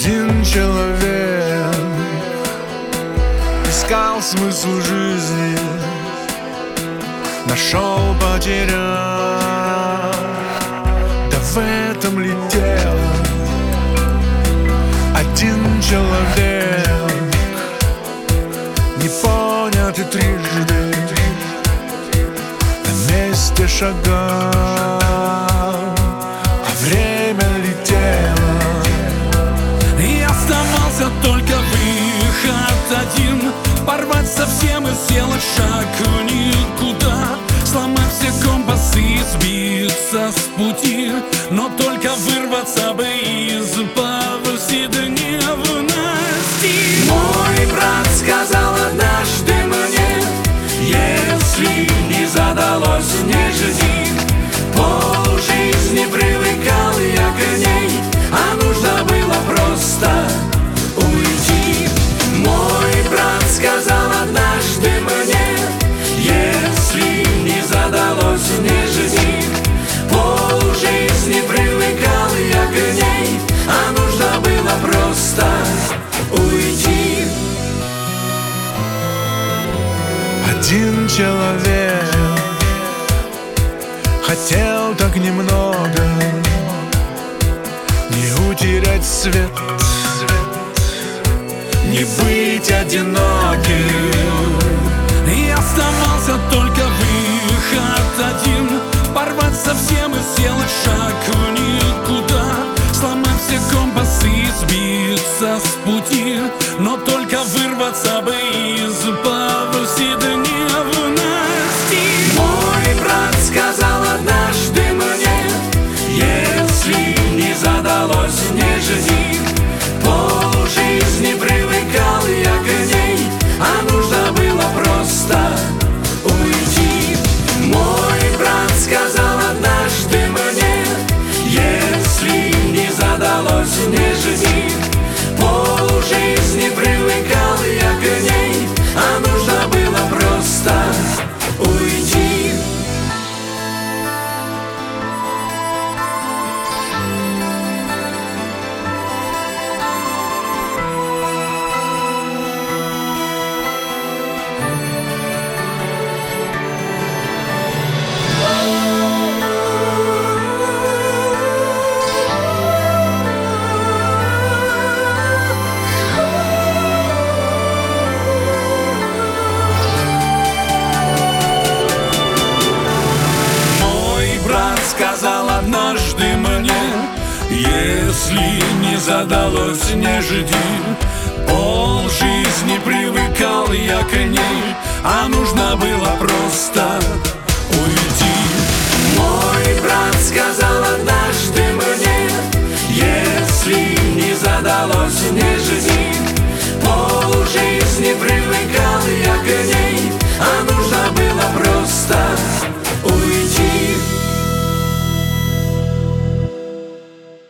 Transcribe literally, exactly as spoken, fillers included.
Один человек искал смысл жизни, нашел, потерял, да в этом ли дело? Один человек, не понятый трижды, на месте шагал, а время летело. И оставался только выход один: порвать совсем и сделать шаг в никуда, сломать все компасы и сбиться с пути, но только вырваться бы из повседневности. Мой брат сказал однажды мне: если не задалось, не жди. Пол жизни привыкал я к ней, а нужно было просто уйти. Мой брат сказал однажды мне: если не задалось, не жди. Пол жизни привыкал я к ней, а нужно было просто уйти. Один человек хотел так немного, не утерять свет, не быть одиноким. И оставался только выход один: порвать совсем и сделать шаг в никуда, сломать все компасы и сбиться с пути, но только вырваться бы из повседневности. Мой брат сказал однажды мне: если не задалось, не жди. Пол жизни привыкал я к ней, а нужно было просто уйти. Мой брат сказал однажды мне: если не задалось, не жди. Пол жизни привыкал я к ней, а нужно было просто уйти. Сказал однажды мне: если не задалось, не жди. Пол жизни привыкал я к ней, а нужно было просто